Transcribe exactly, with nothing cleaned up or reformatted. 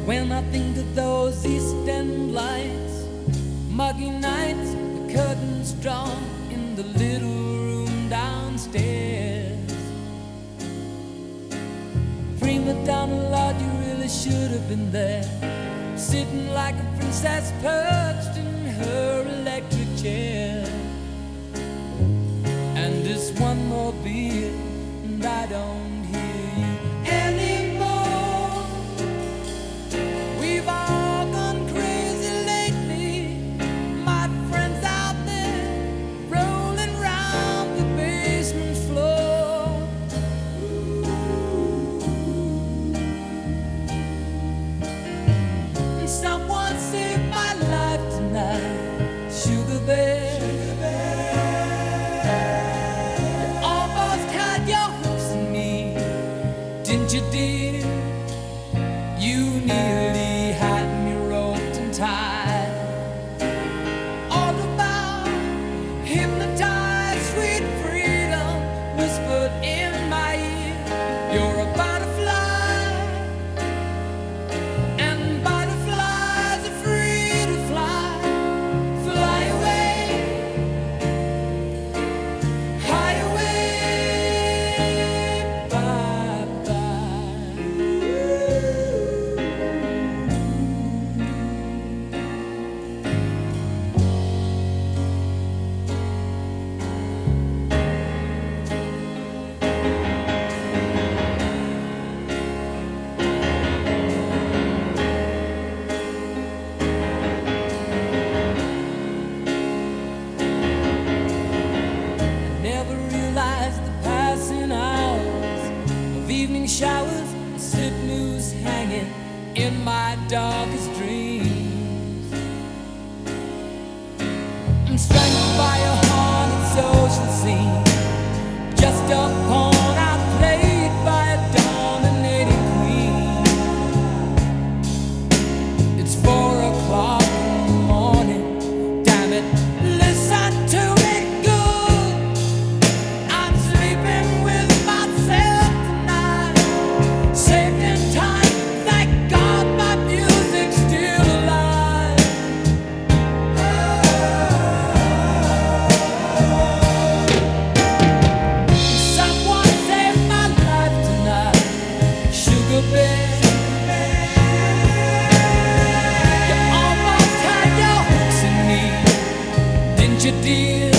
When I think of those East End lights, muggy nights, the curtains drawn in the little room downstairs. Prima Donna, Lord, you really should have been there, sitting like a princess perched in her electric chair. And just one more beer and I don't hear you anymore. We've all gone crazy lately, my friends out there rolling round the basement floor. And someone saved my life tonight, Sugar Bear. You did, you nearly had me roped and tied. All about hypnotized, sweet freedom whispered in my ear. You're a butterfly, and butterflies are free to fly. Fly away, high away. Evening showers, slip news hanging in my darkest dreams. I'm strangled by a haunted social scene, just a pawn outplayed by a dominating queen. It's four o'clock in the morning, damn it, listen to me good. I'm sleeping with myself. You almost had your hooks in me, didn't you, dear?